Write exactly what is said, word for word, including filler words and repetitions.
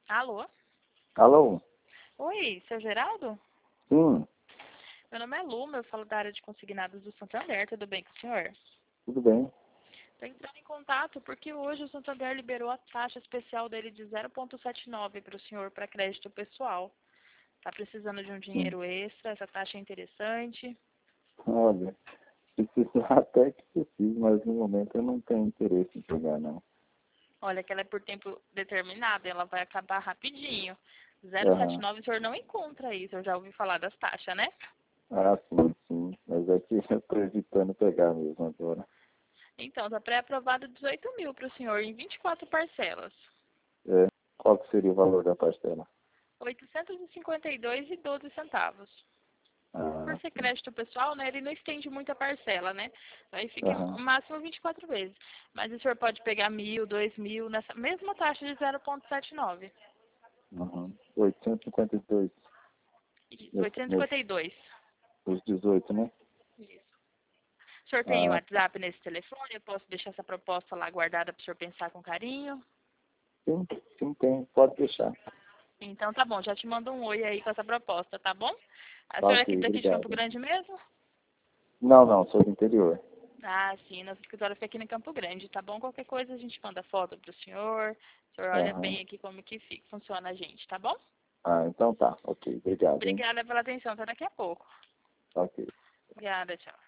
Alô? Alô? Oi, seu Geraldo? Sim, Meu nome é Luma, eu falo da área de consignados do Santander, tudo bem com o senhor? tudo bem. Estou entrando em contato porque hoje o Santander liberou a taxa especial dele de zero vírgula setenta e nove para o senhor para crédito pessoal. Está precisando de um Sim. dinheiro extra, essa taxa é interessante. Olha, preciso até que preciso, mas no momento eu não tenho interesse em pegar, não. Olha que ela é por tempo determinado, ela vai acabar rapidinho. zero vírgula setenta e Aham. nove o senhor não encontra isso, eu já ouvi falar das taxas, né? Ah, sim, sim. Mas é que eu estou evitando pegar mesmo agora. Então, está pré-aprovado dezoito mil para o senhor em vinte e quatro parcelas. É, qual que seria o valor da parcela? oitocentos e cinquenta e dois reais e doze centavos. Por Ah, ser sim. crédito pessoal, né, ele não estende muito a parcela, né? Aí fica no Aham. máximo vinte e quatro vezes. Mas o senhor pode pegar mil, dois mil, nessa mesma taxa de zero vírgula setenta e nove. Uhum. oitocentos e cinquenta e dois. Isso, Nesse, oitocentos e nesse, cinquenta e dois. os dezoito, né? Isso. O senhor tem o Ah, tá. WhatsApp nesse telefone? Eu posso deixar essa proposta lá guardada para o senhor pensar com carinho? Sim, sim, tem. Pode deixar. Então tá bom, já te mando um oi aí com essa proposta, tá bom? A senhora é Ok, aqui daqui de Campo obrigado. Grande mesmo? Não, não, sou do interior. Ah, sim, nosso escritório fica aqui no Campo Grande, tá bom? Qualquer coisa a gente manda foto pro senhor. O senhor olha Aham. bem aqui como que fica, funciona a gente, tá bom? Ah, então tá. Ok, obrigado, hein? Obrigada pela atenção, até daqui a pouco. Ok. Obrigada, tchau.